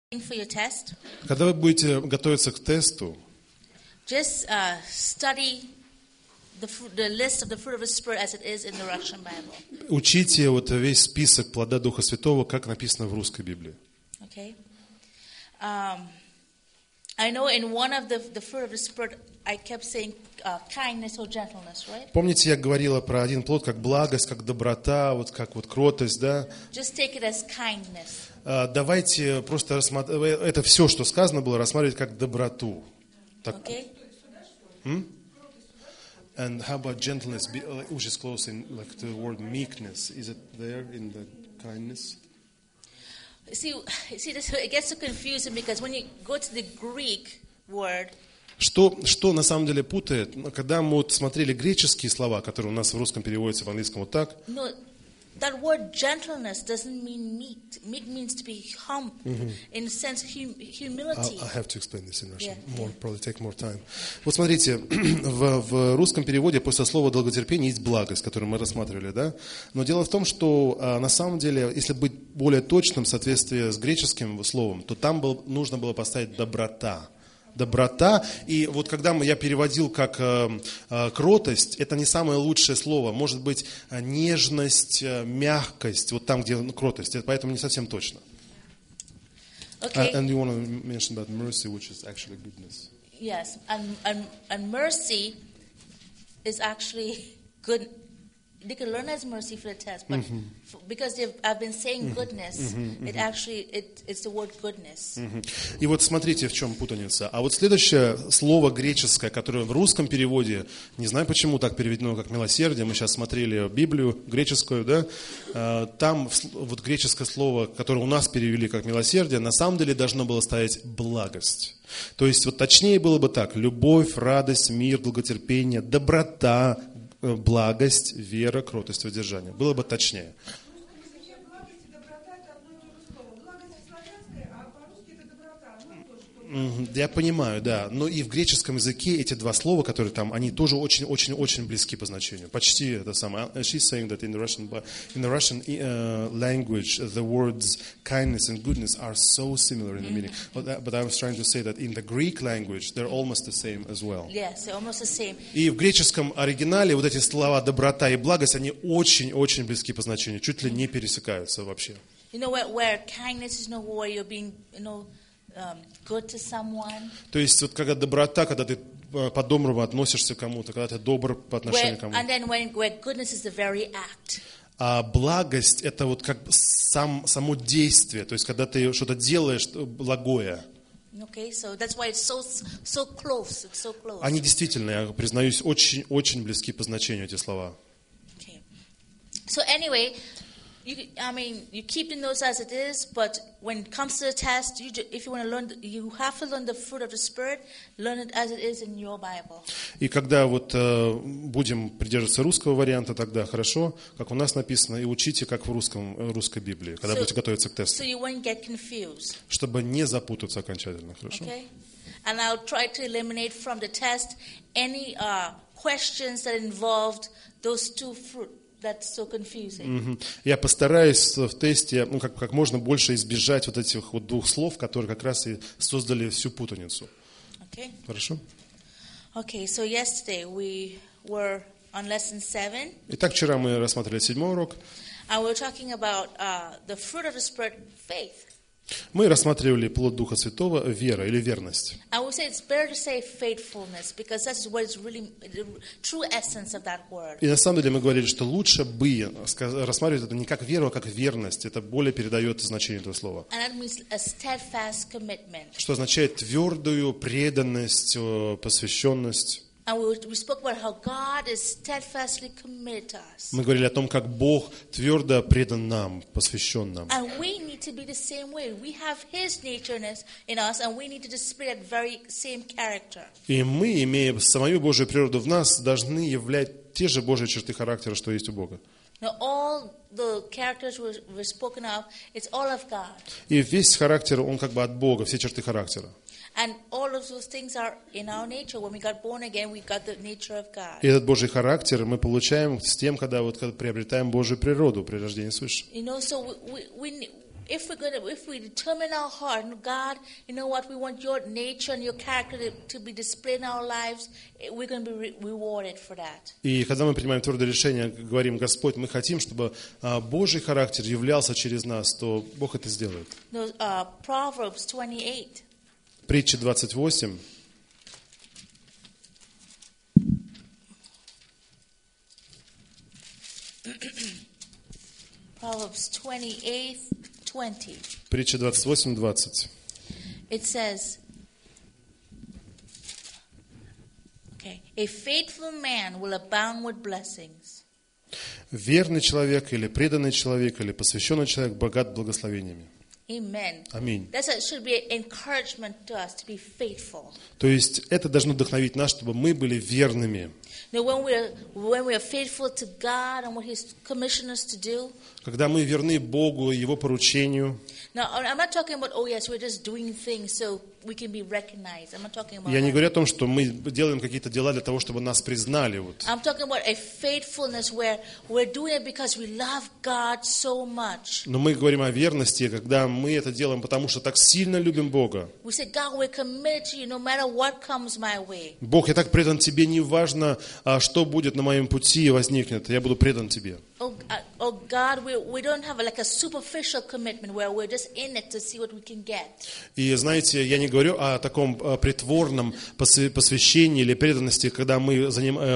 for your test, Когда вы будете готовиться к тесту, just study the list of the fruit of the Spirit as it is in the Russian Bible. учите вот весь список плода Духа Святого, как написано в русской Библии. Okay. I know in one of the fruit of the Spirit, I kept saying kindness or gentleness, right? Помните, я говорила про один плод, как благость, как доброта, вот как вот кротость, да? Just take it as kindness. Давайте просто рассмотреть, это все, что сказано было, рассматривать как доброту. Так. Okay. And how about gentleness, which is close in like the word meekness? Is it there in the kindness? See, it gets so confusing because when you go to the Greek word, Что на самом деле путает? Когда мы вот смотрели греческие слова, которые у нас в русском переводятся в английском вот так, no, that word gentleness doesn't mean meek. Meek means to be humble, in a sense, humility. I have to explain this in Russian. Yeah. Probably take more time. Вот смотрите, в русском переводе после слова долготерпение есть благость, которую мы рассматривали, да? Но дело в том, что на самом деле, если быть более точным в соответствии с греческим словом, то там нужно было поставить доброта. Доброта, и вот когда я переводил как кротость, это не самое лучшее слово, может быть нежность, мягкость, вот там, где кротость, это поэтому не совсем точно. Okay. And you want to mention about mercy, which is actually goodness. Yes, and mercy is actually good. They can learn as mercy for the test, but because I've been saying goodness, it's the word goodness. И вот смотрите, в чем путаница. А вот следующее слово греческое, которое в русском переводе, не знаю почему так переведено, как милосердие, мы сейчас смотрели Библию греческую, да, там вот греческое слово, которое у нас перевели как милосердие, на самом деле должно было стоять благость. То есть вот точнее было бы так: любовь, радость, мир, долготерпение, доброта, благость, вера, кротость, воздержание. Было бы точнее. Я понимаю, да. Но и в греческом языке эти два слова, которые там, они тоже очень-очень-очень близки по значению. Почти это самое. She's saying that in the Russian language, the words kindness and goodness are so similar in the meaning. But I was trying to say that in the Greek language, they're almost the same as well. Yes, they're almost the same. И в греческом оригинале вот эти слова доброта и благость, они очень-очень близки по значению, чуть ли не пересекаются вообще. You know where kindness is, where you're being, good to someone. То есть вот когда доброта, когда ты по-доброму относишься к кому-то, когда ты добр по отношению к кому-то. And then where goodness is the very act. А благость это вот как само действие, то есть когда ты что-то делаешь благое. Okay, so that's why it's so close. It's so close. Они действительно, я признаюсь, очень близки по значению эти слова. Okay. So anyway, you keep the notes as it is, but when it comes to the test, if you want to learn, you have to learn the fruit of the Spirit, learn it as it is in your Bible. И когда вот будем придерживаться русского варианта, тогда хорошо, как у нас написано, и учите, как в русской Библии, когда будете готовиться к тесту. So you won't get confused. Чтобы не запутаться окончательно, хорошо? Okay. And I'll try to eliminate from the test any questions that involved those two fruit. That's so confusing. Я постараюсь в тесте как можно больше избежать вот этих вот двух слов, которые как раз и создали всю путаницу. Okay. Хорошо? Okay, so yesterday we were on lesson 7. Итак, вчера мы рассматривали 7-й урок. And we were talking about the fruit of the Spirit, faith. Мы рассматривали плод Духа Святого, вера или верность. I would say it's better to say faithfulness, because that's what is really the true essence of that word. И на самом деле мы говорили, что лучше бы рассматривать это не как веру, а как верность. Это более передает значение этого слова. And that means a steadfast commitment. Что означает твердую преданность, посвященность. And we spoke about how God is steadfastly committed to us. Мы говорили о том, как Бог твердо предан нам, посвящен нам. And we need to be the same way. We have His nature in us, and we need to display that very same character. И мы, имея самую Божью природу в нас, должны являть те же Божьи черты характера, что есть у Бога. Now, all the characters were spoken of, it's all of God. И весь характер, он как бы от Бога, все черты характера. And all of those things are in our nature. When we got born again, we got the nature of God. И этот Божий характер мы получаем с тем, когда приобретаем Божью природу при рождении свыше. So if we determine our heart, God, you know what, we want your nature and your character to be displayed in our lives, we're going to be rewarded for that. И когда мы принимаем твердое решение, говорим: Господь, мы хотим, чтобы Божий характер являлся через нас, то Бог это сделает. Proverbs 28. Притча 28. Proverbs 28:20. Притча 28:20. It says, a faithful man will abound with blessings. Верный человек или преданный человек или посвященный человек богат благословениями. Amen. Аминь. That should be an encouragement to us to be faithful. То есть это должно вдохновить нас, чтобы мы были верными. Now, when we are faithful to God and what He's commissioned us to do. Когда мы верны Богу и Его поручению. Now, I'm not talking about, oh yes, we're just doing things so we can be recognized. I'm not talking about Я не that. говорю о том, что мы делаем какие-то дела для того, чтобы нас признали. Вот. I'm talking about a faithfulness where we're doing it because we love God so much. Но мы говорим о верности, когда мы это делаем, потому что так сильно любим Бога. We say, God, we're committed to you no matter what comes my way. Бог, я так предан Тебе, не важно, что будет на моем пути и возникнет, я буду предан Тебе. Oh God, we don't have like a superficial commitment where we're just in it to see what we can get. И знаете, я не говорю о таком притворном посвящении или преданности, когда мы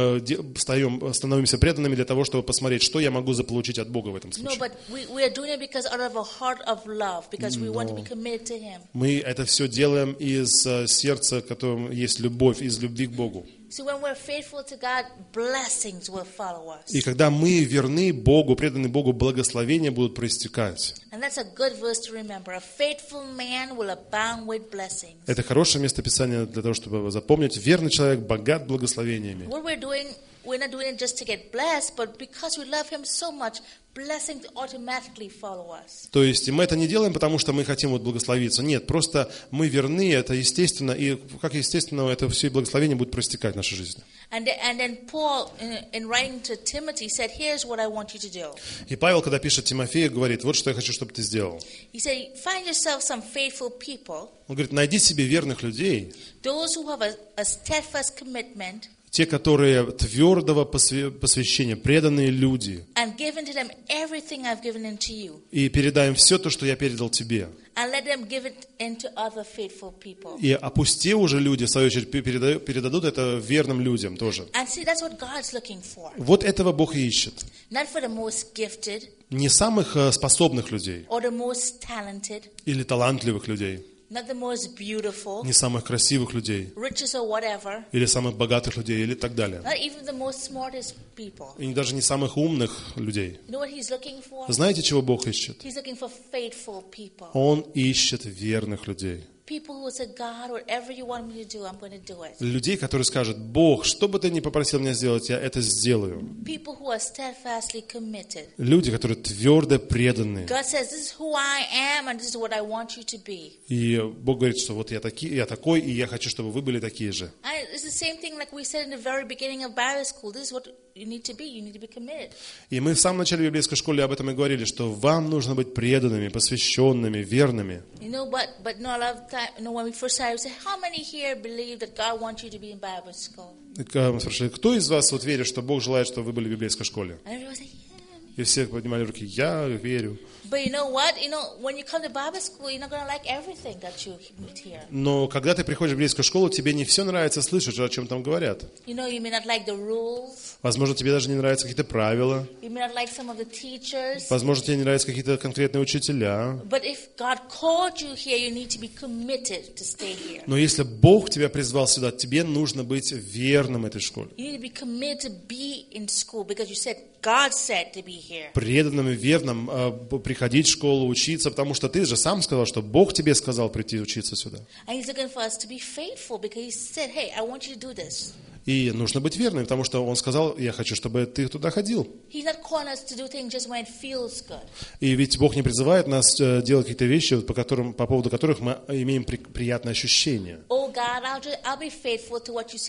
становимся преданными для того, чтобы посмотреть, что я могу заполучить от Бога в этом случае. No, but we are doing it because out of a heart of love, because we want to be committed to Him. Мы это все делаем из сердца, в котором есть любовь, из любви к Богу. So when we're faithful to God, blessings will follow us. И когда мы верны Богу, преданы Богу, благословения будут проистекать. And that's a good verse to remember. A faithful man will abound with blessings. Это хорошее местописание для того, чтобы запомнить. Верный человек богат благословениями. What we're doing, we're not doing it just to get blessed, but because we love Him so much, blessings automatically follow us. То есть мы это не делаем, потому что мы хотим благословиться. Нет, просто мы верны, это естественно, и как естественно, это все благословение будет проистекать в нашей жизни. And then Paul, in writing to Timothy, said, "Here's what I want you to do." И Павел, когда пишет Тимофею, говорит: вот что я хочу, чтобы ты сделал. He said, "Find yourself some faithful people, Он говорит: найди себе верных людей, those who have a steadfast commitment, те, которые твердого посвящения, преданные люди, and give into them everything I've given into you, и передай им все то, что я передал тебе. and let them give it into other faithful people." И опустив уже люди, в свою очередь, передадут это верным людям тоже. And see, that's what God's looking for. Вот этого Бог и ищет. Not for the most gifted Не самых способных людей or the most talented, или талантливых людей, not the most beautiful, не самых красивых людей, riches or whatever, или самых богатых людей, или так далее. not even the most smartest people. И даже не самых умных людей. You know what He's looking for? Знаете, чего Бог ищет? He's looking for faithful people. Он ищет верных людей. People who say, God, whatever you want me to do, I'm going to do it. Людей, которые скажут: Бог, что бы ты ни попросил меня сделать, я это сделаю. People who are steadfastly committed. Люди, которые твердо преданы. God says, this is who I am, and this is what I want you to be. И Бог говорит, что вот я такой, и я хочу, чтобы вы были такие же. It's the same thing like we said in the very beginning of Bible school. This is what you need to be. You need to be committed. И мы в самом начале библейской школы об этом и говорили, что вам нужно быть преданными, посвященными, верными. You know, but no, a lot of time, you know, when we first started, we said, how many here believe that God wants you to be in Bible school? Мы спрашивали: кто из вас вот верит, что Бог желает, чтобы вы были в библейской школе? And everyone said, yeah. И все поднимали руки: я верю. But you know what? You know, when you come to Bible school, you're not going to like everything that you meet here. Но когда ты приходишь в библейскую школу, тебе не все нравится слышать, о чем там говорят. You know, you may not like the rules. Возможно, тебе даже не нравятся какие-то правила. You may not like some of the teachers. Возможно, тебе не нравятся какие-то конкретные учителя. But if God called you here, you need to be committed to stay here. Но если Бог тебя призвал сюда, тебе нужно быть верным этой школе. You need to be committed to be in school because you said God said to be here. Преданным и верным приходить в школу, учиться, потому что ты же сам сказал, что Бог тебе сказал прийти учиться сюда. And He's looking for us to be faithful because He said, hey, I want you to do this. И нужно быть верным, потому что Он сказал: я хочу, чтобы ты туда ходил. He's not calling us to do things just when it feels good. И ведь Бог не призывает нас делать какие-то вещи, по поводу которых мы имеем приятное ощущение. Oh God, I'll be faithful to what you said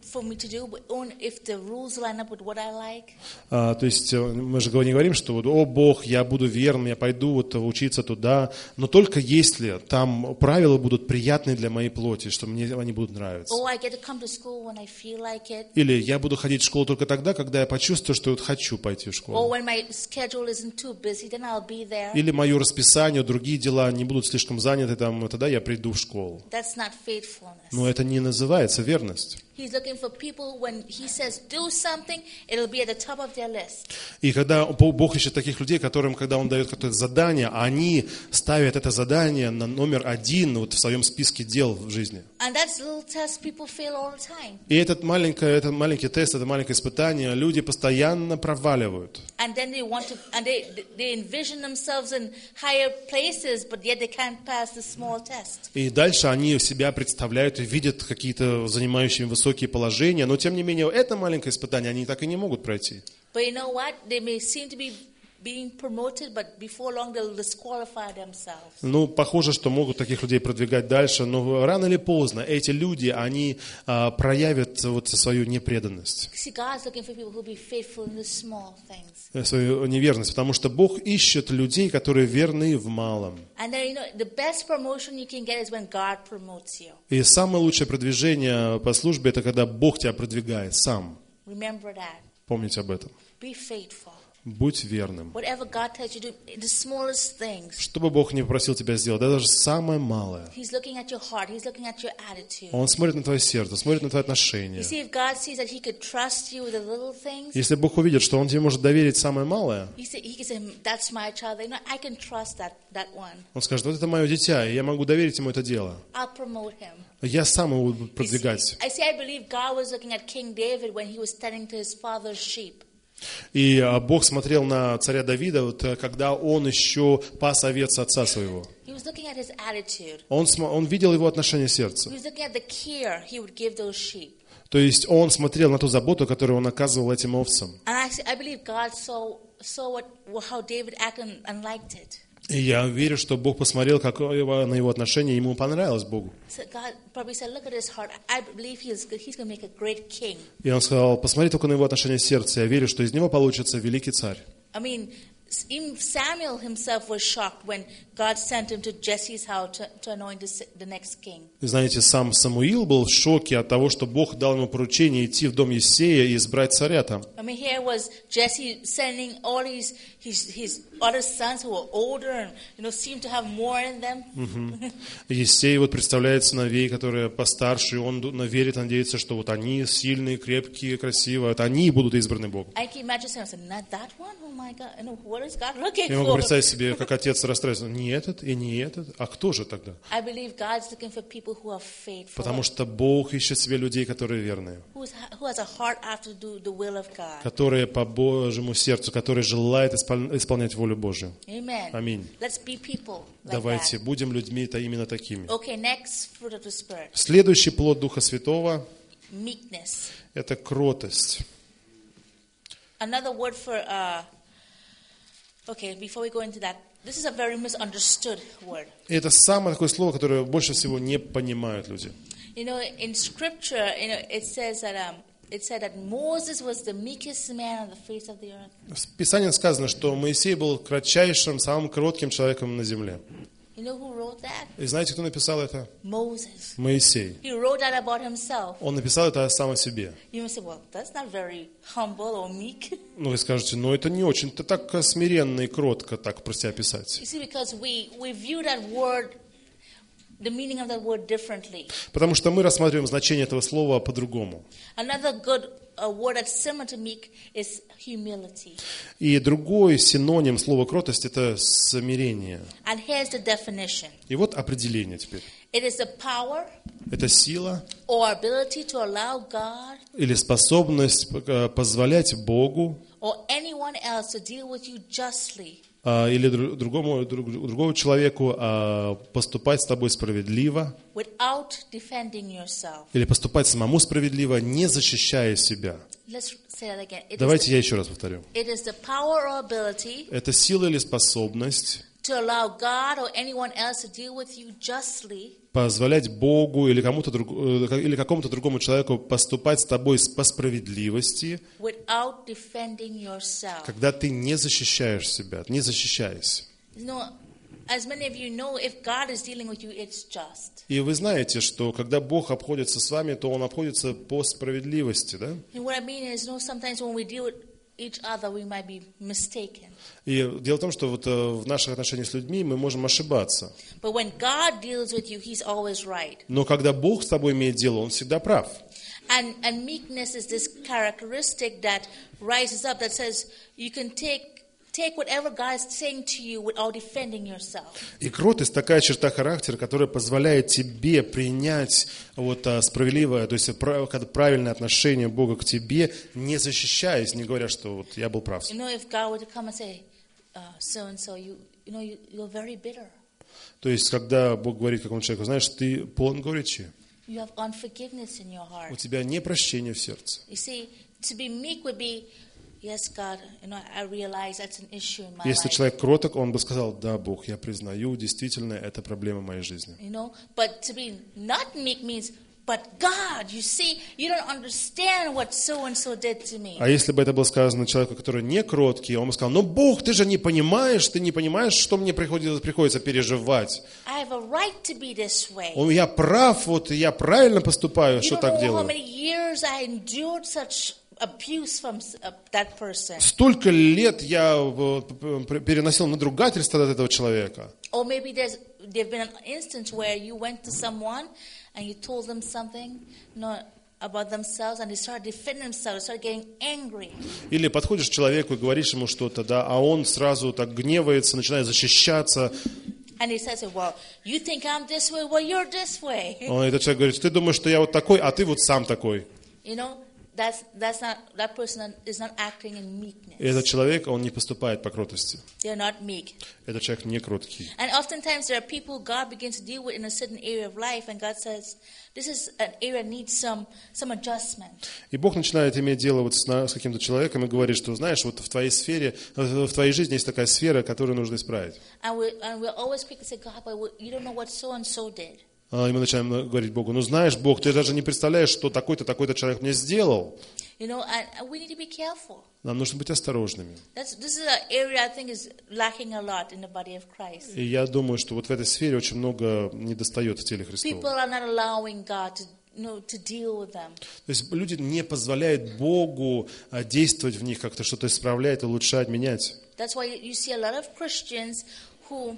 for me to do, but only if the rules line up with what I like. То есть мы же не говорим, что вот, о Бог, я буду верным, я пойду вот учиться туда, но только если там правила будут приятны для моей плоти, что мне они будут нравиться. Oh, I get to come to school when I feel like it. Или я буду ходить в школу только тогда, когда я почувствую, что вот хочу пойти в Or школу. when my schedule isn't too busy, then I'll be there. Или мое расписание, другие дела не будут слишком заняты, там, тогда я приду в школу. That's not faithfulness. Но это не называется верность. He's looking for people when he says do something, it'll be at the top of their list. И когда Бог ищет таких людей, которым, когда Он дает какое-то задание, они ставят это задание на номер 1 вот в своем списке дел в жизни. And that's a little test people fail all the time. И этот маленький тест, это маленькое испытание, люди постоянно проваливают. And then they want to, and they envision themselves in higher places, but yet they can't pass the small test. И дальше они себя представляют и видят какие-то занимающие высокие положения, но тем не менее это маленькое испытание они так и не могут пройти. But you know what? They may seem to be being promoted, but before long they'll disqualify themselves. Ну, похоже, что могут таких людей продвигать дальше, но рано или поздно эти люди, они проявят вот свою непреданность, See, God's looking for people who'll be faithful in the small things. свою неверность, потому что Бог ищет людей, которые верны в малом. And then, you know, the best promotion you can get is when God promotes you. И самое лучшее продвижение по службе – это когда Бог тебя продвигает сам. Remember that. Помните об этом. Be faithful. Будь верным. Whatever God tells you to do, the smallest things. Что бы Бог не попросил тебя сделать, даже самое малое. He's looking at your heart. He's looking at your attitude. Он смотрит на твое сердце, смотрит на твои You отношения. see, if God sees that He could trust you with the little things, Если Бог увидит, что Он тебе может доверить самое малое, He can say, "That's my child. You know, I can trust that one. Он скажет, вот это мое дитя, и я могу доверить ему это дело. I'll promote him." Я сам его буду продвигать. I believe God was looking at King David when he was tending to his father's sheep. И Бог смотрел на царя Давида, вот, когда он еще пас овец отца своего. He was looking at his attitude. Он видел его отношение сердца. He was looking at the care he would give those sheep. То есть он смотрел на ту заботу, которую он оказывал этим овцам. And I believe God saw how David acted and liked it. И я верю, что Бог посмотрел на его отношение, ему понравилось Богу. So God probably said, "Look at his heart. I believe he's going to make a great king." И он сказал, посмотри только на его отношение сердца, я верю, что из него получится великий царь. I mean, even Samuel himself was shocked when God sent him to Jesse's house to anoint the next king. Знаете, сам Самуил был в шоке от того, что Бог дал ему поручение идти в дом Иессея и избрать царя там. I mean, here was Jesse sending all his other sons who were older and seemed to have more in them. Иессей вот представляет сыновей, которые постарше, и он верит, надеется, что вот они сильные, крепкие, красивые, вот они будут избраны Богом. I can imagine saying, "Not that one? Oh my God! What is God looking Я могу for?" представить себе, как отец расстраивается. Не этот и не этот, а кто же тогда? I believe God's looking for people who are faithful, Потому что Бог ищет себе людей, которые верные, who has a heart after do the will of God. которые по Божьему сердцу, которые желают исполнять волю Божью. Amen. Аминь. Let's be people like Давайте that. будем людьми-то именно такими. Okay, next fruit of the Spirit, Следующий плод Духа Святого meekness. – это кротость. Another word for, okay, before we go into that, this is a very misunderstood word. И это самое такое слово, которое больше всего не понимают люди. You know, in Scripture, it says that it said that Moses was the meekest man on the face of the earth. В Писании сказано, что Моисей был кратчайшим, самым кротким человеком на земле. You know who wrote that? И знаете, кто написал это? Moses. Моисей. He wrote that about himself. Он написал это сам о себе. You may say, well, that's not very humble or meek. Ну, вы скажете, ну это не очень, это так смиренно и кротко так про себя писать. You see, because we view that word, the meaning of that word differently. Потому что мы рассматриваем значение этого слова по-другому. Another good word that's similar to meek is humility. И другой синоним слова кротость – это смирение. And here's the definition. И вот определение теперь. It is the power Это сила or ability to allow God или способность позволять Богу or anyone else to deal with you justly или другому человеку поступать с тобой справедливо without defending yourself. или поступать самому справедливо, не защищая себя. Let's say that again. Давайте я еще раз повторю. It is the power or ability Это сила или способность to allow God or anyone else to deal with you justly, позволять Богу или или какому-то другому человеку поступать с тобой по справедливости, without defending yourself. когда ты не защищаешь себя, не защищаясь. You know, as many of you know, if God is dealing with you, it's just. И вы знаете, что когда Бог обходится с вами, то Он обходится по справедливости, да? And what I mean is, you know, sometimes when we deal with each other, we might be mistaken. И дело в том, что вот в наших отношениях с людьми мы можем ошибаться. But when God deals with you, He's always right. Но когда Бог с тобой имеет дело, Он всегда прав. And meekness is this characteristic that rises up that says you can take whatever God is saying to you without defending yourself. И кротость такая черта характера, которая позволяет тебе принять вот справедливое, то есть правильное отношение Бога к тебе, не защищаясь, не говоря, что вот я был прав. You know, if God were to come and say, so and so, you're very bitter. То есть, когда Бог говорит какому-то человеку, знаешь, ты полон горечи, You have unforgiveness in your heart. у тебя непрощение в сердце. You see, to be meek would be, yes, God, I realize that's an issue in my Если life. человек кроток, он бы сказал, да, Бог, я признаю, действительно, это проблема моей жизни. You know, but to be not meek means, but God, you see, you don't understand what so-and-so did to me. А если бы это было сказано человеку, который не кроткий, он бы сказал, ну, Бог, ты не понимаешь, что мне приходится переживать. I have a right to be this way. Я прав, вот я правильно поступаю, You что don't так know how делаю. many years I endured such abuse from that person. Столько лет я переносил надругательство от этого человека. Or maybe there's been an instance where you went to someone and you told them something, about themselves, and they started defending themselves, started getting angry. Или подходишь к человеку и говоришь ему что-то, да, а он сразу так гневается, начинает защищаться. And he says, well, you think I'm this way, well, you're this way. Этот человек говорит, ты думаешь, что я вот такой, а ты вот сам такой. You know, that person is not acting in meekness. И этот человек, он не поступает по кротости. They're not meek. Этот человек не кроткий. And oftentimes there are people God begins to deal with in a certain area of life, and God says, this is an area that needs some adjustment. И Бог начинает иметь дело вот с каким-то человеком и говорит, что, знаешь, вот в твоей сфере, в твоей жизни есть такая сфера, которую нужно исправить. And we're always quick to say, God, but you don't know what so-and-so did. И мы начинаем говорить Богу, ну знаешь, Бог, ты даже не представляешь, что такой-то, такой-то человек мне сделал. You know, and we need to be careful. Нам нужно быть осторожными. This is an area I think is lacking a lot in the body of Christ. И я думаю, что вот в этой сфере очень много недостает в теле Христова. People are not allowing God to deal with them. То есть люди не позволяют Богу действовать в них, как-то что-то исправлять, улучшать, менять. That's why you see a lot of Christians who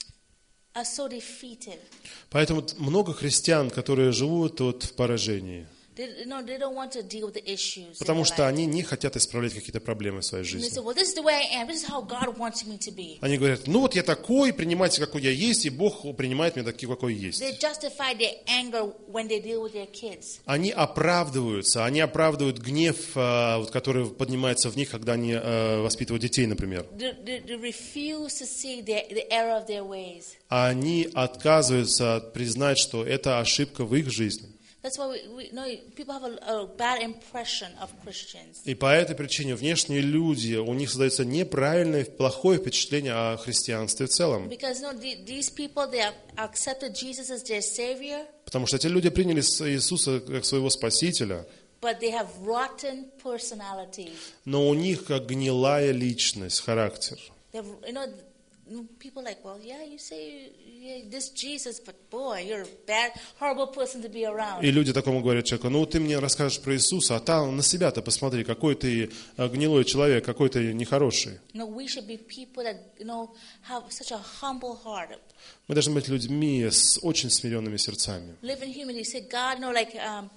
are so defeated. Поэтому много христиан, которые живут вот в поражении. They don't want to deal with the issues. Потому что они не хотят исправлять какие-то проблемы в своей They жизни. say, well, this is the way I am. This is how God wants me to be. Они говорят, ну вот я такой, принимайте, какой я есть, и Бог принимает меня таким, какой я есть. They justify their anger when they deal with their kids. Они оправдываются, они оправдывают гнев, который поднимается в них, когда они воспитывают детей, например. They refuse to see the error of their ways. А они отказываются признать, что это ошибка в их жизни. That's why we know people have a bad impression of Christians. И по этой причине внешние люди, у них создается неправильное, плохое впечатление о христианстве в целом. Because these people, they have accepted Jesus as their Savior, Потому что эти люди приняли Иисуса как своего Спасителя, but they have rotten personalities. но у них как гнилая личность, характер. People like, well, yeah, you say this Jesus, but boy, you're a bad, horrible person to be around. И люди такому говорят человеку, ну ты мне расскажешь про Иисуса, а там на себя-то посмотри, какой ты гнилой человек, какой ты нехороший. We should be people that, have such a humble heart. Мы должны быть людьми с очень смиренными сердцами. Live in humility. Say, God, like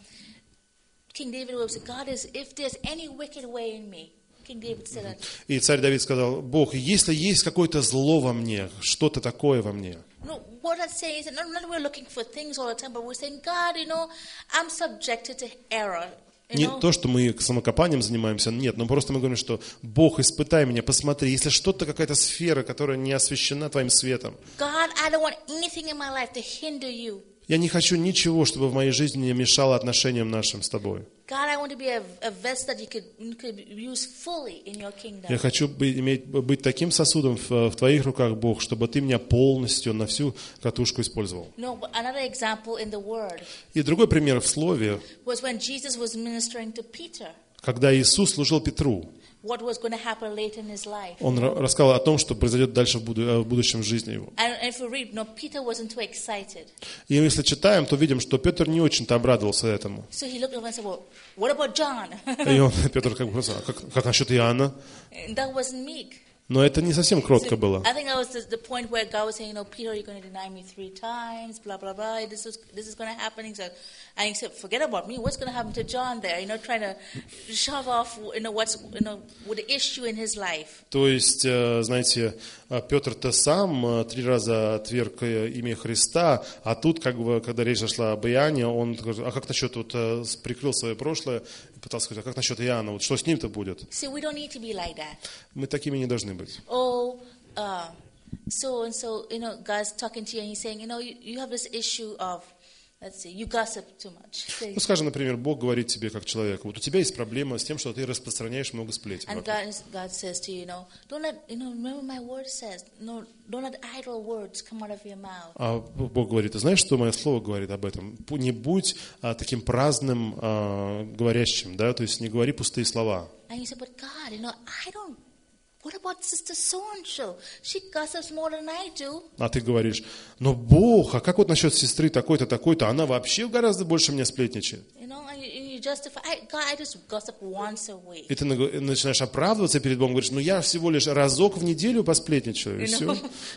King David would say, God is, if there's any wicked way in me. King David said that. И царь Давид сказал, Бог, если есть какое-то зло во мне, что-то такое во мне. What I'm saying is that not we're looking for things all the time, but we're saying, God, I'm subjected to error. Не то, что мы самокопанием занимаемся, нет, но просто мы говорим, что Бог, испытай меня, посмотри, если что-то, какая-то сфера, которая не освящена Твоим светом. God, I don't want anything in my life to hinder you. Я не хочу ничего, чтобы в моей жизни не мешало отношениям нашим с Тобой. God, I want to be a vessel that you could use fully in your kingdom. Я хочу быть таким сосудом в Твоих руках, Бог, чтобы Ты меня полностью на всю катушку использовал. No, but another example in the Word И другой пример в Слове, was when Jesus was ministering to Peter. когда Иисус служил Петру. What was going to happen later in his life. Он рассказал о том, что произойдет дальше в будущем в жизни его. And if we read, no, Peter wasn't too excited. И если читаем, то видим, что Петр не очень-то обрадовался этому. So he looked over and said, well, what about John? И Петр как бы сказал, как насчет Иоанна? And that wasn't meek. Но это не совсем кротко было. I think that was the point where God was saying, Peter, you're going to deny me 3 times, blah, blah, blah. This is going to happen. And he said, forget about me. What's going to happen to John there? Trying to shove off, with the issue in his life. То есть, знаете, Петр-то сам 3 раза отверг имя Христа, а тут, как бы, когда речь зашла об Иоанне, он говорит, а как насчет, прикрыл свое прошлое, и пытался сказать, а как насчет Иоанна, вот что с ним-то будет? See, we don't need to be like that. Мы такими не должны быть. Oh, so and so, God's talking to you and he's saying, you have this issue of, let's say, you gossip too much. Ну, скажем, например, Бог говорит тебе как человеку, вот у тебя есть проблема с тем, что ты распространяешь много сплетен. And God says to you, don't let, remember my word says, don't let idle words come out of your mouth. А Бог говорит, ты знаешь, что мое слово говорит об этом? Не будь таким праздным говорящим, да, то есть не говори пустые слова. And you say, but God, I don't. What about Sister So-and-so? She gossips more than I do. А ты говоришь, но Бог, а как вот насчет сестры такой-то, такой-то? Она вообще гораздо больше меня сплетничает. You justify, God, I just gossip once a week. И ты начинаешь оправдываться перед Богом, говоришь, я всего лишь разок в неделю посплетничаю, и все.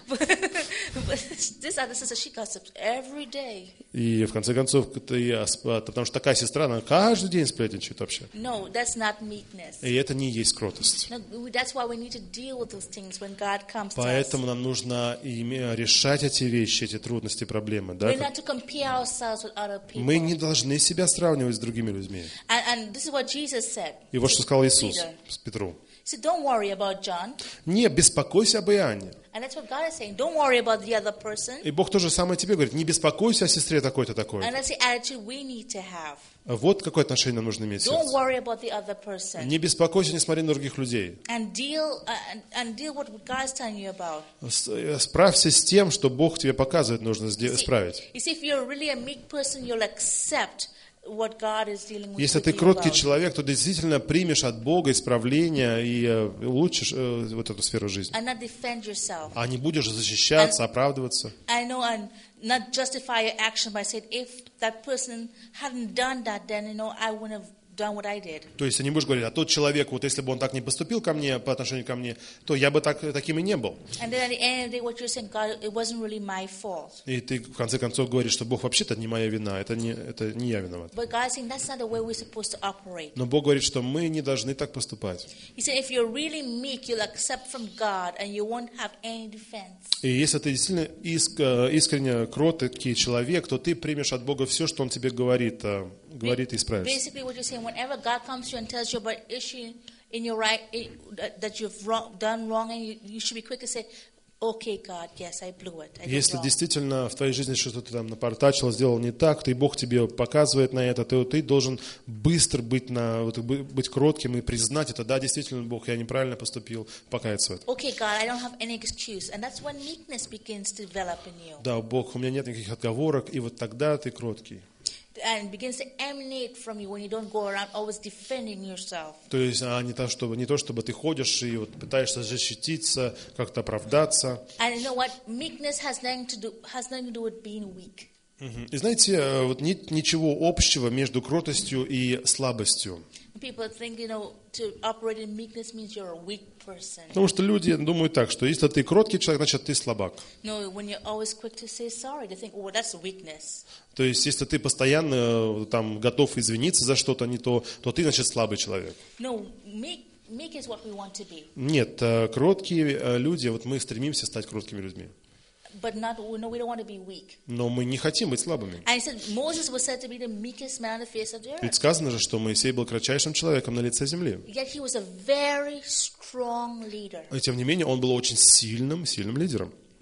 This other sister, she gossips every day. И в конце концов, потому что такая сестра, она каждый день сплетничает вообще. No, that's not meekness. И это не есть кротость. No, that's why we need to deal with those things when God comes to us. Поэтому нам нужно решать эти вещи, эти трудности, проблемы. Да? We're not to compare ourselves with other people. Мы не должны себя сравнивать с другими людьми. And this is what Jesus said. И вот что сказал Иисус Петру. He said, don't worry about John. Не беспокойся об Иоанне. And that's what God is saying. Don't worry about the other person. И Бог тоже самое тебе говорит, не беспокойся о сестре такой-то, такой-то. And that's the attitude we need to have. Вот какое отношение нам нужно иметь в Don't сердце. worry about the other person. Не беспокойся, не смотри на других людей. And deal what God is telling you about. Справься с тем, что Бог тебе показывает, нужно исправить. You see, if you're really a meek person, you'll accept what God is dealing with. Если ты кроткий человек, то действительно примешь от Бога исправление и улучшишь вот эту сферу жизни. And not defend yourself. А не будешь защищаться, оправдываться. I know, and not justify your action by saying, if that person hadn't done that, then I wouldn't have done what I did. То есть ты не будешь говорить, а тот человек, вот если бы он так не поступил ко мне, по отношению ко мне, то я бы таким и не был. And then at the end of the day, what you're saying, God, it wasn't really my fault. И ты в конце концов говоришь, что Бог вообще-то не моя вина, это не я виноват. But God is saying that's not the way we're supposed to operate. Но Бог говорит, что мы не должны так поступать. He said, if you're really meek, you'll accept from God, and you won't have any defense. И если ты действительно искренне кроткий человек, то ты примешь от Бога все, что Он тебе говорит и исправишь. Basically, what you're saying, whenever God comes to you and tells you about issue in your right that you've done wrong, and you should be quick to say, okay, God, yes, I blew it. Если действительно в твоей жизни что-то ты там напортачил, сделал не так, то и Бог тебе показывает на это, то ты должен быстро быть кротким и признать это. Да, действительно, Бог, я неправильно поступил, покаяться в этом. Okay, God, I don't have any excuse, and that's when meekness begins to develop in you. Да, Бог, у меня нет никаких отговорок, и вот тогда ты кроткий. And begins to emanate from you when you don't go around always defending yourself. То есть, не то, чтобы ты ходишь и вот пытаешься защититься, как-то оправдаться. And you know what? Meekness has nothing to do with being weak. И знаете, вот нет ничего общего между кротостью и слабостью. People think, to operate in meekness means you're a weak person. Потому что люди думают так, что если ты кроткий человек, значит ты слабак. No, when you're always quick to say sorry, they think, oh, that's weakness. То есть, если ты постоянно там готов извиниться за что-то не то ты, значит, слабый человек. No, meek is what we want to be. Нет, кроткие люди, вот мы стремимся стать кроткими людьми. But we don't want to be weak. Но мы не хотим быть слабыми. And he said, Moses was said to be the meekest man on the face of the earth. Ведь сказано же, что Моисей был кратчайшим человеком на лице земли. Yet he was a very strong leader. И тем не менее, он был очень сильным лидером.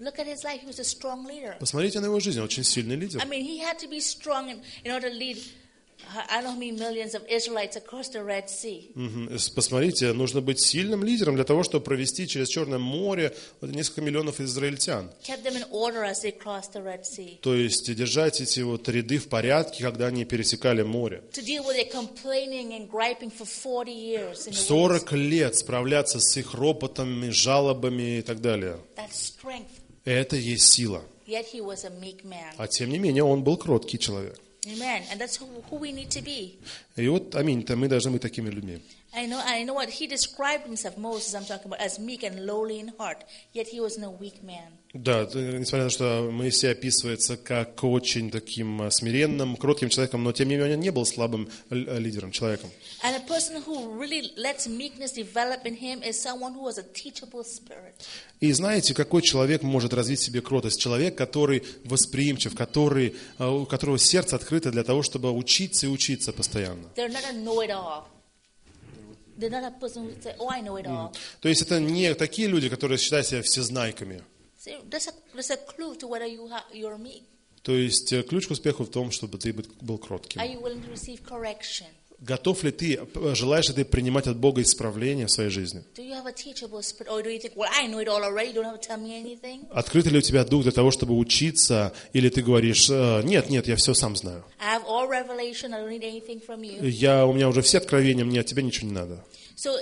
Look at his life. He was a strong leader. Посмотрите на его жизнь, он очень сильный лидер. I mean, he had to be strong in order to lead, I don't know how many millions of Israelites across the Red Sea. Посмотрите, нужно быть сильным лидером для того, чтобы провести через Черное море несколько миллионов израильтян. Kept them in order as they crossed the Red Sea. То есть держать эти вот ряды в порядке, когда они пересекали море. To deal with their complaining and griping for 40 years in the 40 лет справляться с их ропотами, жалобами и так далее. That's strength. Это есть сила. Yet he was a meek man. А тем не менее, он был кроткий человек. Amen. And that's who we need to be. И вот, аминь-то, мы должны быть такими людьми. I know what he described himself, Moses, I'm talking about, as meek and lowly in heart. Yet he was no weak man. Да, несмотря на то, что Моисей описывается как очень таким смиренным, кротким человеком, но тем не менее он не был слабым лидером, человеком. And a person who really lets meekness develop in him is someone who has a teachable spirit. И знаете, какой человек может развить в себе кротость? Человек, который восприимчив, у которого сердце открыто для того, чтобы учиться и учиться постоянно. They're not a know-it-all. They're not a person who say, "Oh, I know it all." То есть это не такие люди, которые считают себя всезнайками. See, there's a clue to whether you're meek. То есть ключ к успеху в том, чтобы ты был кротким. Are you willing to receive correction? Готов ли ты, желаешь ли ты принимать от Бога исправление в своей жизни? Do you have a teachable spirit, or do you think, "Well, I know it all already. You don't have to tell me anything"? Открыт ли у тебя дух для того, чтобы учиться, или ты говоришь: нет, я все сам знаю. I have all revelation. I don't need anything from you. У меня уже все откровения, мне от тебя ничего не надо. So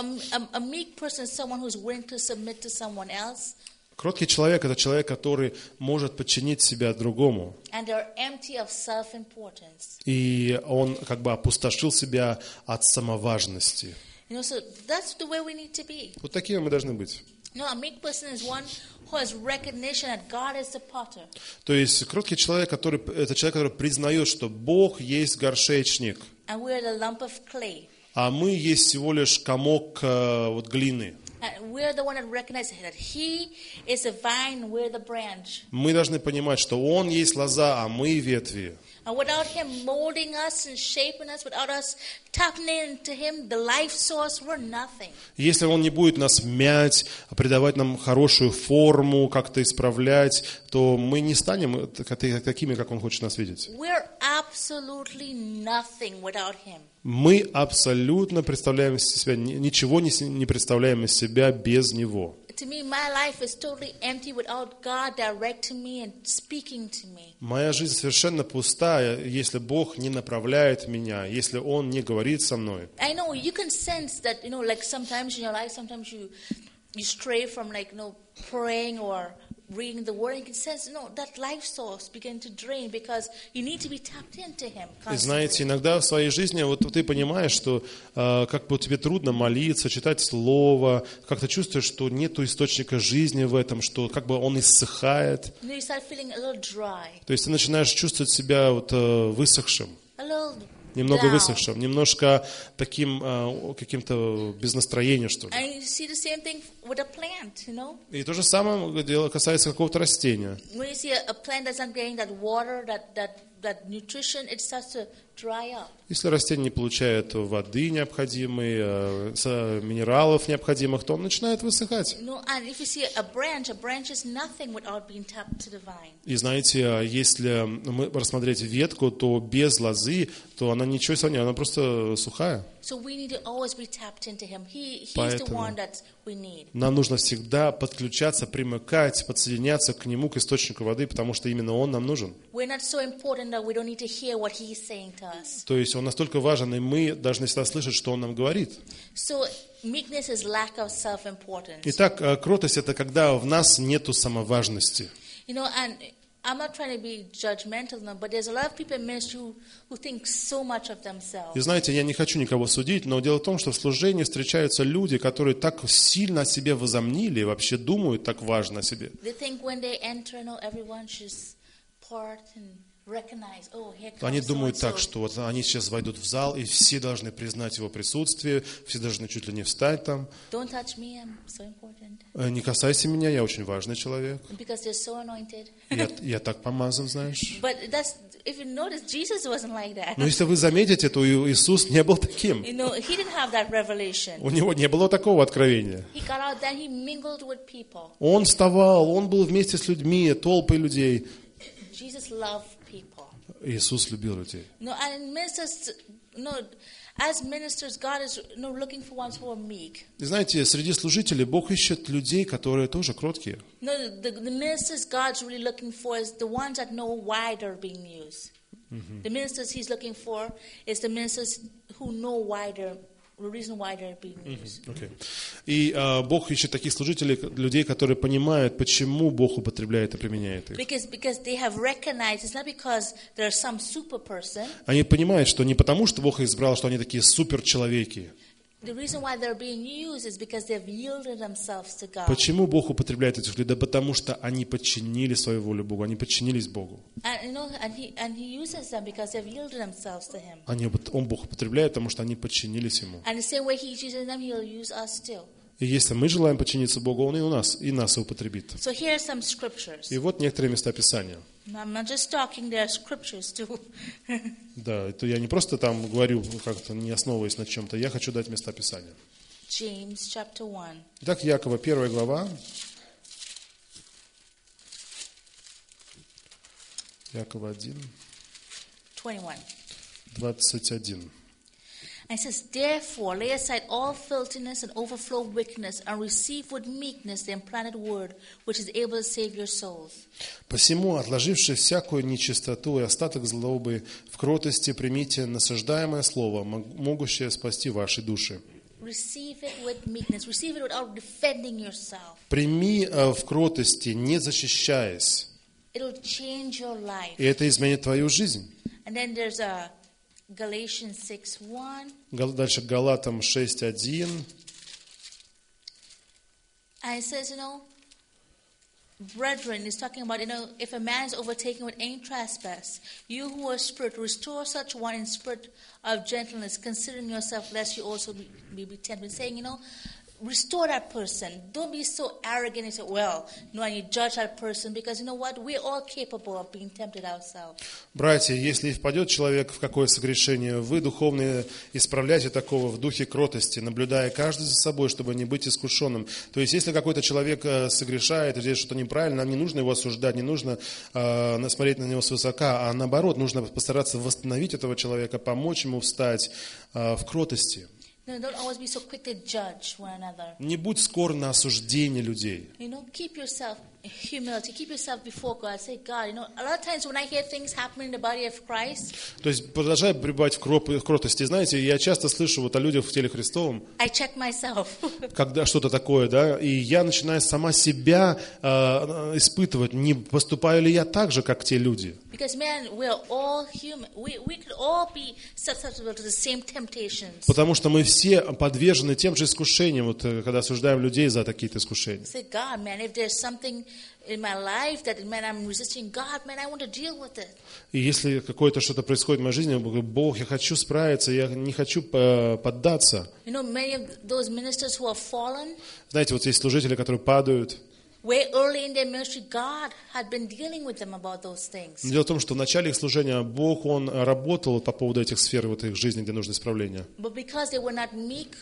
a meek person is someone who's willing to submit to someone else. Кроткий человек – это человек, который может подчинить себя другому. And they're empty of self-importance. И он как бы опустошил себя от самоважности. You know, so that's the way we need to be. Вот такими мы должны быть. No, a meek person is one who has recognition that God is the potter. То есть кроткий человек, это человек, который признает, что Бог есть горшечник, And we are the lump of clay. а мы есть всего лишь комок глины. And we're the one that recognizes that He is the vine, we're the branch. Мы должны понимать, что Он есть лоза, а мы ветви. And without Him molding us and shaping us, without us tapping into Him, the life source, we're nothing. Если Он не будет нас мять, придавать нам хорошую форму, как-то исправлять, то мы не станем такими, как Он хочет нас видеть. We're absolutely nothing without Him. Мы абсолютно представляем из себя, ничего не представляем из себя без Него. To me, my life is totally empty without God directing me and speaking to me. Моя жизнь совершенно пустая, если Бог не направляет меня, если Он не говорит со мной. I know you can sense that, like sometimes in your life, sometimes you stray from praying or reading the Word, and you can sense, that life source begin to drain because you need to be tapped into Him constantly. И знаете, иногда в своей жизни вот ты понимаешь, что как бы тебе трудно молиться, читать Слово, как-то чувствуешь, что нету источника жизни в этом, что как бы он иссыхает. You start feeling a little dry, То есть ты начинаешь чувствовать себя высохшим, a little немного down. высохшим, немножко таким каким-то без настроения, что ли. And you see the same thing with a plant, И то же самое дело касается какого-то растения. When you see a plant that's not getting that water, that nutrition, it starts to dry up. Если растение не получает воды необходимой, минералов необходимых, то он начинает высыхать. And if you see a branch is nothing without being tapped to the vine. И знаете, если мы рассмотреть ветку, то без лозы, то она ничего себе, она просто сухая. So we need to always be tapped into Him. He's the Поэтому one that we need. нам нужно всегда подключаться, примыкать, подсоединяться к Нему, к источнику воды, потому что именно Он нам нужен. We're not so important that we don't need to hear what He's saying to us. То есть Он настолько важен, и мы должны всегда слышать, что Он нам говорит. So meekness is lack of self-importance. Итак, кротость – это когда в нас нету самоважности. And I'm not trying to be judgmental now, but there's a lot of people in ministry who think so much of themselves. И знаете, я не хочу никого судить, но дело в том, что в служении встречаются люди, которые так сильно о себе возомнили и вообще думают так важно о себе. They think when they enter, everyone should part and recognize, oh, here Они comes думают так, so-and-so. что вот они сейчас войдут в зал, и все должны признать его присутствие, все должны чуть ли не встать там. Don't touch me, I'm so important. Не касайся меня, я очень важный человек. Because they're so anointed. Я так помазан, знаешь. But if you notice, Jesus wasn't like that. Но если вы заметите, то Иисус не был таким. You know, he didn't have that revelation. У него не было такого откровения. He got out there, he mingled with people. Он вставал, он был вместе с людьми, толпой людей. Jesus loved people. Иисус любил людей. No, and ministers, no, as ministers, God is looking for ones who are meek. И знаете, среди служителей Бог ищет людей, которые тоже кроткие. No, the ministers God's really looking for is the ones that know why they're being used. The ministers He's looking for is the ministers who know why the reason why they're being used. Okay. И Бог ищет таких служителей, людей, которые понимают, почему Бог употребляет и применяет их. Because they have recognized it's not because they're some super person. Они понимают, что не потому, что Бог их избрал, что они такие суперчеловеки. The reason why they're being used is because they've yielded themselves to God. Почему Бог употребляет этих людей? Да потому что они подчинили свою волю Богу, они подчинились Богу. And he uses them because they've yielded themselves to Him. Бог употребляет, потому что они подчинились Ему. And the same way He's using them, He'll use us too. И если мы желаем подчиниться Богу, Он и нас употребит. So here are some scriptures. И вот некоторые места Писания. I'm not just talking, there are scriptures too. Да, это я не просто там говорю, как-то не основываясь на чем-то, я хочу дать места Писания. James chapter 1. Итак, Якова, 1 глава. Якова 1, 21. 21. And it says, therefore, lay aside all filthiness and overflow of wickedness, and receive with meekness the implanted word, which is able to save your souls. Посему, отложивши всякую нечистоту и остаток злобы, в кротости примите насаждаемое слово, могущее спасти ваши души. Receive it with meekness. Receive it without defending yourself. Прими в кротости, не защищаясь, It'll change your life. и это изменит твою жизнь. And then there's Galatians 6:1. Дальше Галатам 6:1. And it says, brethren, is talking about, if a man is overtaken with any trespass, you who are spirit, restore such one in spirit of gentleness, considering yourself, lest you also be tempted. Saying, restore that person. Don't be so arrogant and say, and you judge that person, because you know what? We're all capable of being tempted ourselves. Братья, если впадет человек в какое согрешение, вы, духовные, исправляйте такого в духе кротости, наблюдая каждый за собой, чтобы не быть искушенным. То есть, если какой-то человек согрешает, делает что-то неправильно, нам не нужно его осуждать, не нужно смотреть на него свысока, а наоборот, нужно постараться восстановить этого человека, помочь ему встать в кротости. No, don't always be so quick to judge one another. Не будь скор на осуждение людей. Keep yourself in humility. Keep yourself before God. Say, God, a lot of times when I hear things happening in the body of Christ, то есть, продолжая пребывать в кротости, знаете, я часто слышу о людях в теле Христовом, I check myself. когда что-то такое, да, и я начинаю сама себя испытывать, не поступаю ли я так же, как те люди. Because, man, we're all human. We could all be susceptible to the same temptations. Потому что мы все подвержены тем же искушениям, когда осуждаем людей за такие-то искушения. Say, God, man, if there's something in my life that, man, I'm resisting God, man, I want to deal with it. И если какое-то что-то происходит в моей жизни, я говорю, Бог, я хочу справиться, я не хочу поддаться. Many of those ministers who have fallen, знаете, вот есть служители, которые падают. Way early in their ministry, God had been dealing with them about those things. Дело в том, что в начале их служения Бог, Он работал по поводу этих сфер, вот их жизни, где нужно исправление. But because they were not meek,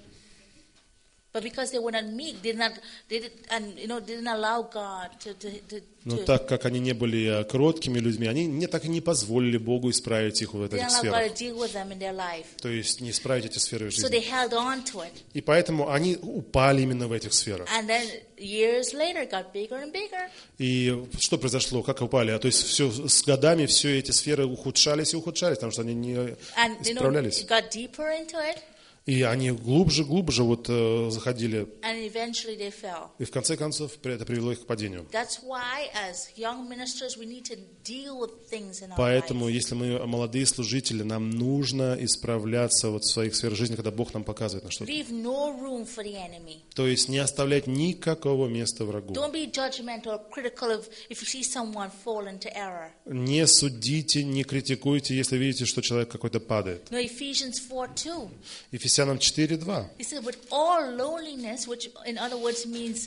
they didn't allow God to Но так как они не были кроткими людьми, они так и не позволили Богу исправить их в этих сферах. То есть не исправить эти сферы в жизни. So they held on to it. И поэтому они упали именно в этих сферах. And then years later it got bigger and bigger. И что произошло? Как упали? То есть все, с годами все эти сферы ухудшались и ухудшались, потому что они не исправлялись. It got deeper into it. И они глубже вот заходили, and eventually they fell. и в конце концов это привело их к падению. That's why, as young ministers, we need to deal with things in our Поэтому, lives. если мы молодые служители, нам нужно исправляться вот в своих сферах жизни, когда Бог нам показывает на что-то. Leave no room for the enemy. То есть не оставлять никакого места врагу. Don't be judgmental or critical if you see someone fall into error. Не судите, не критикуйте, если видите, что человек какой-то падает. No, Ephesians 4:2. Ефесянам 4:2. He said, with all lowliness, which in other words means,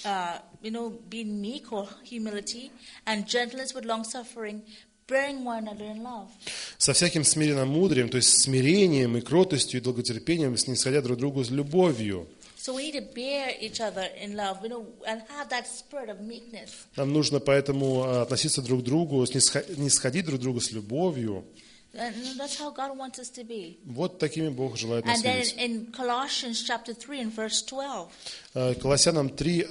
being meek or humility, and gentleness with long suffering, bearing one another in love. Со всяким смиренным мудрием, то есть смирением и кротостью и долготерпением, снисходя друг другу с любовью. So we need to bear each other in love, and have that spirit of meekness. Нам нужно поэтому относиться друг к другу, снисходить друг к другу с любовью. And that's how God wants us to be. Вот такими Бог желает нас And then видеть. in Colossians chapter 3 and verse 12, Колоссянам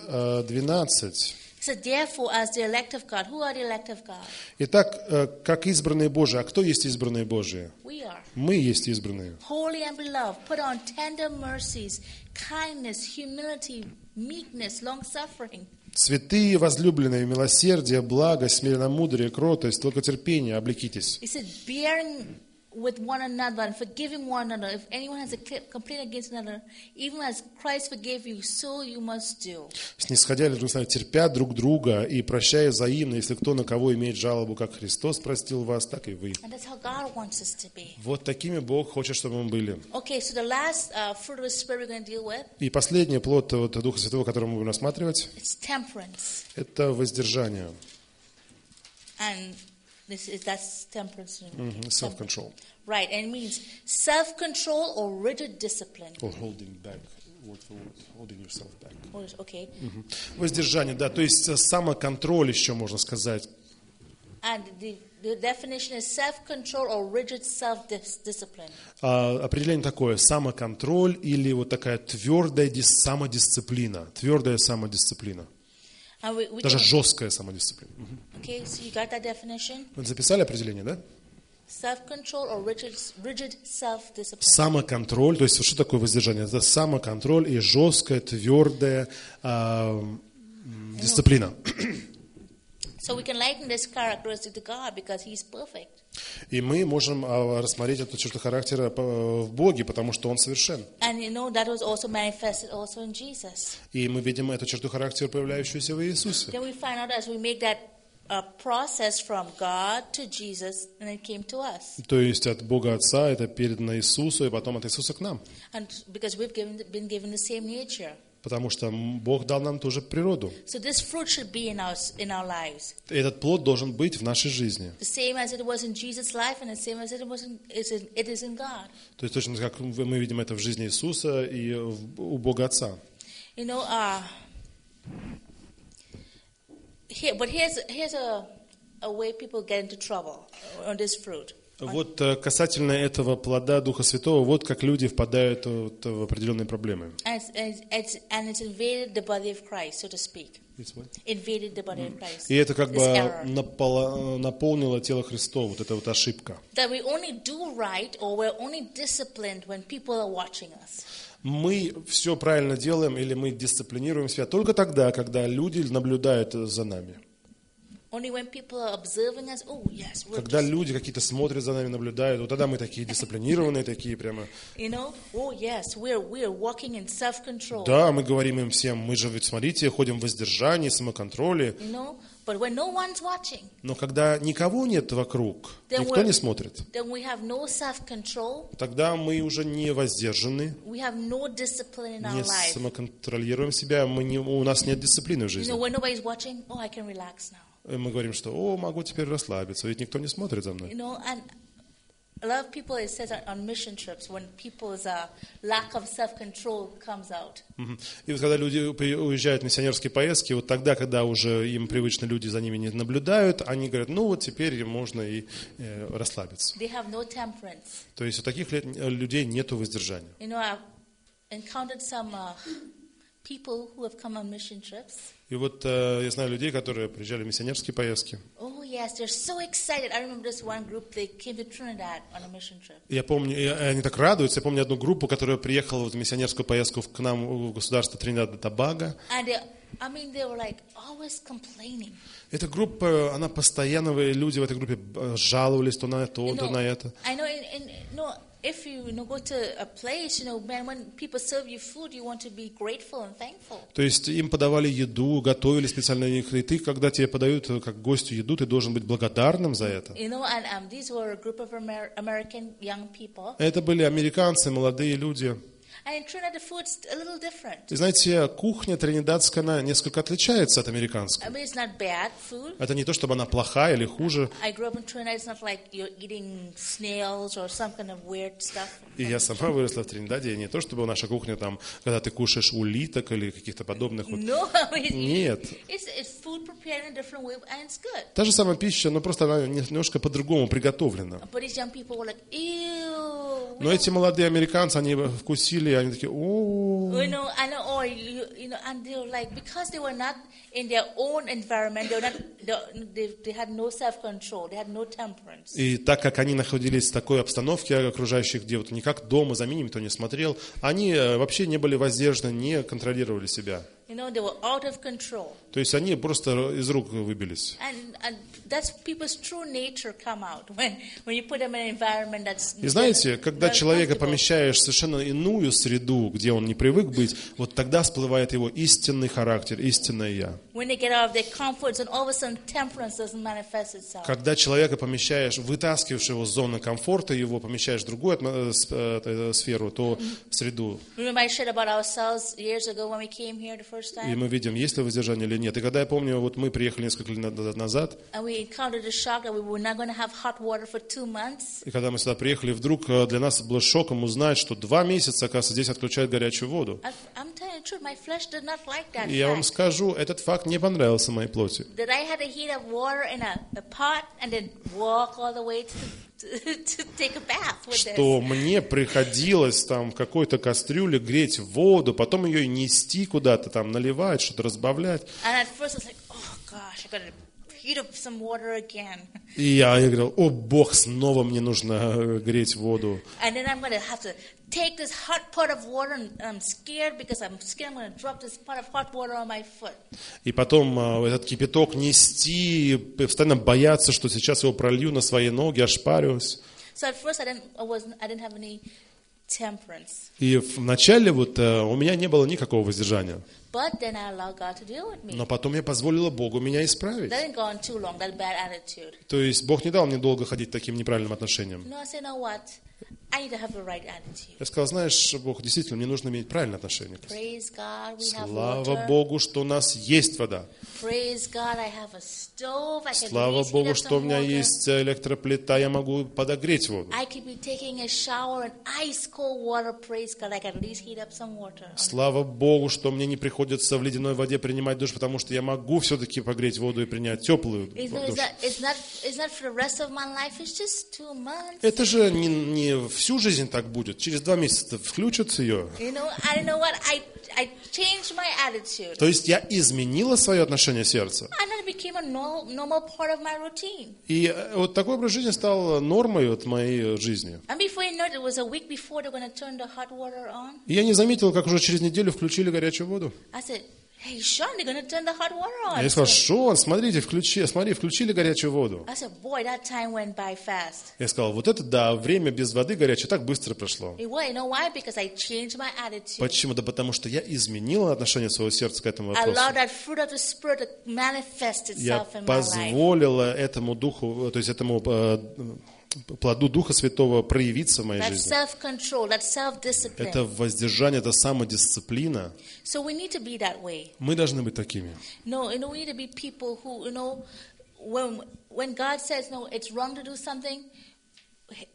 3:12. he said, therefore, as the elect of God, who are the elect of God? Итак, как избранные Божии, а кто есть избранные Божии? We are. Мы есть избранные. Holy and beloved, put on tender mercies, kindness, humility, meekness, long-suffering. Святые, возлюбленные, милосердие, благость, смиренномудрие, кротость, долготерпение, облекитесь. He said, bearing with one another and forgiving one another. If anyone has a complaint against another, even as Christ forgave you, so you must do. Снисходя или терпя друг друга и прощая взаимно, если кто на кого имеет жалобу, как Христос простил вас, так и вы. And that's how God wants us to be. Вот такими Бог хочет, чтобы мы были. Okay, so the last fruit of the Spirit we're going to deal with, И последний плод Духа Святого, который мы будем рассматривать, it's temperance. это воздержание. And that's temperance. Self-control. Right, and it means self-control or rigid discipline. Or holding back, word for word, holding yourself back. Okay. Воздержание, да, то есть самоконтроль еще можно сказать. And the definition is self-control or rigid self-discipline. Определение такое: самоконтроль или вот такая твердая самодисциплина. Твердая самодисциплина. Даже жесткая самодисциплина. Okay, so you got that definition? Вы записали определение, да? Self-control or rigid self-discipline. Самоконтроль, то есть что такое воздержание? Это самоконтроль и жесткая, твердая дисциплина. So we can liken this characteristic to God because He's perfect. И мы можем рассмотреть эту черту характера в Боге, потому что Он совершен. And that was also manifested also in Jesus. И мы видим эту черту характера, проявляющуюся в Иисусе. Then we find out as we make that process from God to Jesus, and it came to us. То есть от Бога Отца это передано Иисусу, и потом от Иисуса к нам. And because we've been given the same nature. Потому что Бог дал нам ту же природу. So this fruit should be in our lives. Этот плод должен быть в нашей жизни. The same as it was in Jesus' life, and the same as it is in God. То есть точно как мы видим это в жизни Иисуса и у Бога Отца. But here's a way people get into trouble on this fruit. Вот касательно этого плода Духа Святого, вот как люди впадают в определенные проблемы. And it's invaded the body of Christ, so to speak. Invaded the body of Christ. И это как бы наполнило тело Христово, вот эта вот ошибка. That we only do right, or we're only disciplined when people are watching us. Мы все правильно делаем или мы дисциплинируем себя только тогда, когда люди наблюдают за нами. Only when people are observing us, oh yes, we're Когда люди какие-то смотрят за нами, наблюдают, вот тогда мы такие дисциплинированные, такие прямо. Oh yes, we're walking in self-control. Да, мы говорим им всем, мы же ведь, смотрите, ходим в воздержании, самоконтроле. But when no one's watching, но когда никого нет вокруг, никто не смотрит, then we have no self-control, тогда мы уже не воздержаны, we have no discipline in our не life. самоконтролируем себя, у нас нет дисциплины в жизни. When nobody's watching, I can relax now. И мы говорим, что могу теперь расслабиться, ведь никто не смотрит за мной. And a lot of people, it says on mission trips, when people's lack of self-control comes out. И вот когда люди уезжают в миссионерские поездки, вот тогда, когда уже им привычно люди за ними не наблюдают, они говорят, вот теперь можно и расслабиться. They have no temperance. То есть у таких людей нету воздержания. I've encountered some people who have come on mission trips. И вот я знаю людей, которые приезжали в миссионерские поездки. Oh yes, they're so excited. I remember this one group. They came to Trinidad on a mission trip. Я помню, и они так радуются. Я помню одну группу, которая приехала в миссионерскую поездку к нам в государство Тринидад и Тобаго. And they were like always complaining. Эта группа, она постоянно, люди в этой группе жаловались то на то, то на это. I know, if you go to a place, man, when people serve you food, you want to be grateful and thankful. То есть им подавали еду, готовили специально для них, и ты, когда тебе подают как гостю еду, ты должен быть благодарным за это. And these were a group of American young people. Это были американцы, молодые люди. And in Trinidad, the food's a little different. И знаете, кухня тринидадская, она несколько отличается от американской. I mean, it's not bad food. Это не то, чтобы она плохая или хуже. I grew up in Trinidad. It's not like you're eating snails or some kind of weird stuff. И я сама выросла в Тринидаде, и не то, чтобы наша кухня там, когда ты кушаешь улиток или каких-то подобных. Вот. No, Нет. It's food prepared in a different way, and it's good. Та же самая пища, но просто она немножко по-другому приготовлена. But these young people were like, ew. Но эти молодые американцы, они вкусили, и они такие, о. And they were like, because they were not in their own environment, they had no self-control, they had no temperance. И так как они находились в такой обстановке окружающих, где вот никак дома за ними никто не смотрел, они вообще не были воздержаны, не контролировали себя. They were out of control. То есть они просто из рук выбились. And that's people's true nature come out when you put them in an environment that's. И знаете, когда человека помещаешь в совершенно иную среду, где он не привык быть, вот тогда всплывает его истинный характер, истинное я. When they get out of their comfort zone, all of a sudden temperance doesn't manifest itself. Когда человека помещаешь, вытаскиваешь его с зоны комфорта, его помещаешь в другую сферу, то в среду. Remember I shared about ourselves years ago when we came here the first time. И мы видим, есть ли воздержание или нет. И когда я помню, вот мы приехали несколько лет назад, и когда мы сюда приехали, вдруг для нас было шоком узнать, что 2 месяца, оказывается, здесь отключают горячую воду. И я вам скажу, этот факт не понравился моей плоти. Что мне приходилось там в какой-то кастрюле греть воду, потом ее нести куда-то, там наливать, что-то разбавлять. И я говорил, о бог, снова мне нужно греть воду. Take this hot pot of water, and I'm scared because I'm scared I'm going to drop this pot of hot water on my foot. И потом этот кипяток нести, постоянно бояться, что сейчас его пролью на свои ноги, ошпарюсь. So at first I didn't have any temperance. И вначале вот у меня не было никакого воздержания. But then I allowed God to deal with me. Но потом я позволила Богу меня исправить. That didn't go on too long, that bad attitude. То есть Бог не дал мне долго ходить таким неправильным отношением. No, I said, no, what? I need to have the right attitude. Я сказал, знаешь, Бог, действительно, мне нужно иметь правильное отношение. Praise God, we have Слава water. Богу, что у нас есть вода. Praise God, I have a stove. I can Слава heat Богу, up что у some меня water. есть электроплита, я могу подогреть воду. I could be taking a shower in ice cold water. Praise God, I can at least heat up some water. Слава Богу, что мне не приходится в ледяной воде принимать душ, потому что я могу все-таки погреть воду и принять теплую душ. It's not for the rest of my life. It's just 2 months. Это же не всю жизнь так будет. Через 2 месяца включится ее. I don't know what I changed my attitude. То есть я изменила свое отношение сердца. And it became a normal part of my routine. И вот такой образ жизни стал нормой от моей жизни. And before you know it, it was a week before they're going to turn the hot water on. И я не заметил, как уже через неделю включили горячую воду. I said, hey, Sean, they're going to turn the hot water on. Я сказал, Шон, смотри, включили горячую воду. I said, boy, that time went by fast. Я сказал, вот это да, время без воды горячее так быстро прошло. You know why? Because I changed my attitude. Почему? Да потому что я изменила отношение своего сердца к этому I вопросу. allowed that fruit of the Spirit to manifest Я itself in my life. позволила этому духу, то есть этому плоду Духа Святого проявиться в моей That жизни. self-control, that self-discipline. Это воздержание, это самодисциплина. So we need to be that way. Мы должны быть такими. No, we need to be people who, when God says, no, it's wrong to do something,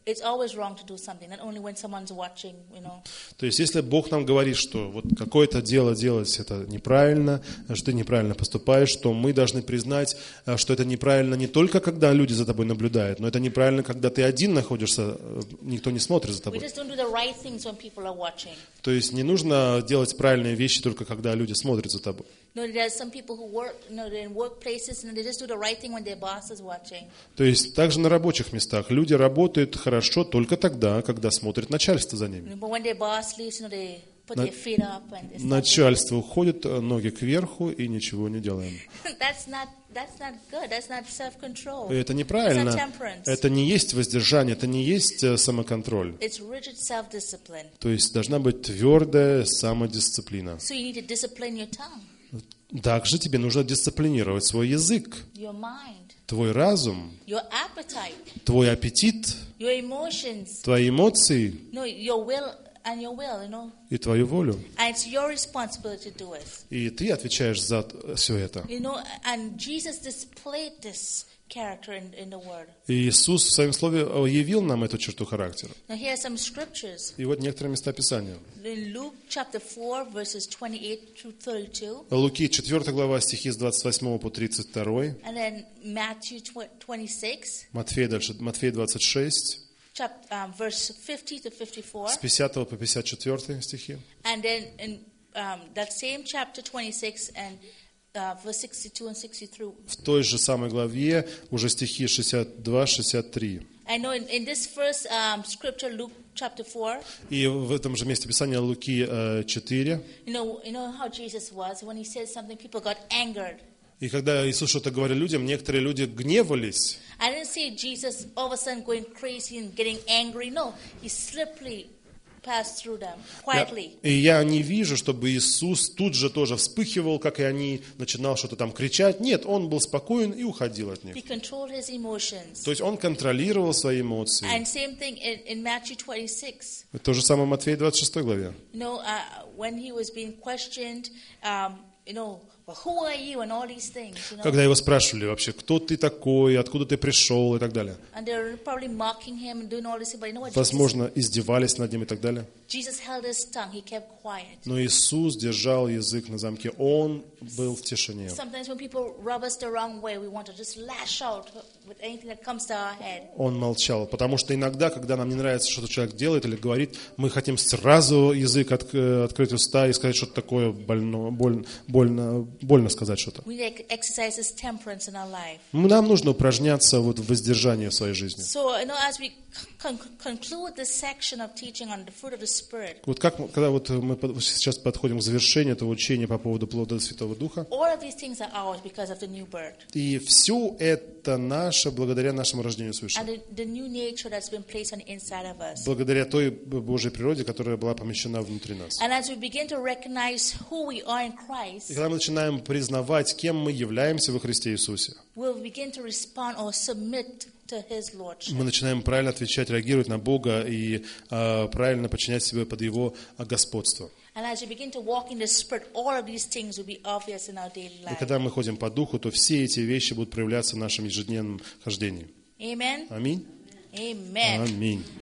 it's always wrong to do something, not only when someone's watching, То есть, если Бог нам говорит, что вот какое-то дело делать это неправильно, что ты неправильно поступаешь, то мы должны признать, что это неправильно не только когда люди за тобой наблюдают, но это неправильно, когда ты один находишься, никто не смотрит за We тобой. just don't do the right things when people are watching. То есть не нужно делать правильные вещи только когда люди смотрят за тобой. No, there's some people who work, they're in workplaces and they just do the right thing when their boss is watching. То есть также на рабочих местах люди работают хорошо только тогда, когда смотрит начальство за ними. But when their boss leaves, they put their feet up and they start Начальство уходит, ноги кверху и ничего не делаем. That's not good. That's not self-control. И это It's неправильно. not temperance. Это не есть воздержание, это не есть самоконтроль. It's rigid self-discipline. То есть должна быть твердая самодисциплина. So you need to discipline your tongue, Также тебе нужно дисциплинировать свой язык, your mind, твой разум, your appetite, твой аппетит, your emotions, твои эмоции your will and your will, и твою волю. And it's your responsibility to do it. И ты отвечаешь за все это. And Jesus displayed this character in the Word. И Иисус в Своем Слове явил нам эту черту характера. Now here are some scriptures. И вот некоторые места Писания. In Luke chapter 4, verses 28 through 32. Луки 4 глава, стихи с 28 по 32. And then Matthew 26. Матфея 26. Verse 50 to 54. С 50 по 54 стихи. And then in that same chapter 26 and verse 62 and 63. В той же самой главе уже стихи 62-63. I know in this first scripture, Luke chapter 4. И в этом же месте Писания Луки 4. You know how Jesus was. When he said something, people got angered. И когда Иисус что-то говорил людям, некоторые люди гневались. I didn't see Jesus all of a sudden going crazy and getting angry. No, he slowly passed through them quietly. И я не вижу, чтобы Иисус тут же тоже вспыхивал, как и они, начинал что-то там кричать. Нет, он был спокоен и уходил от них. He controlled his emotions. То есть он контролировал свои эмоции. And same thing in Matthew 26. То же самое в Матфея 26 главе. When he was being questioned, well, who are you and all these things, Когда его спрашивали вообще, кто ты такой, откуда ты пришел и так далее. And they're probably mocking him and doing all this, but you know what? Возможно, издевались над ним и так далее. Jesus held his tongue. He kept quiet. Но Иисус держал язык на замке. Он был в тишине. Sometimes when people rub us the wrong way, we want to just lash out with anything that comes to our head. Он молчал, потому что иногда, когда нам не нравится, что человек делает или говорит, мы хотим сразу язык открыть уста и сказать что-то такое больно сказать что-то. We need to exercise this temperance in our life. Нам нужно упражняться вот в воздержании в своей жизни. So, as we conclude this section of teaching on the fruit of the Spirit, Вот когда вот мы сейчас подходим к завершению этого учения по поводу плода Святого Духа, all of these things are ours because of the new birth. и все это наше благодаря нашему рождению свыше. And the new nature that's been placed on the inside of us. Благодаря той Божьей природе, которая была помещена внутри нас. And as we begin to recognize who we are in Christ, И когда мы начинаем признавать, кем мы являемся во Христе Иисусе, we'll begin to respond or submit to His Lordship. мы начинаем правильно отвечать, реагировать на Бога и правильно подчинять себя под Его господство. And as we begin to walk in the Spirit, all of these things will be obvious in our daily И life. когда мы ходим по Духу, то все эти вещи будут проявляться в нашем ежедневном хождении. Amen. Аминь. Amen. Аминь.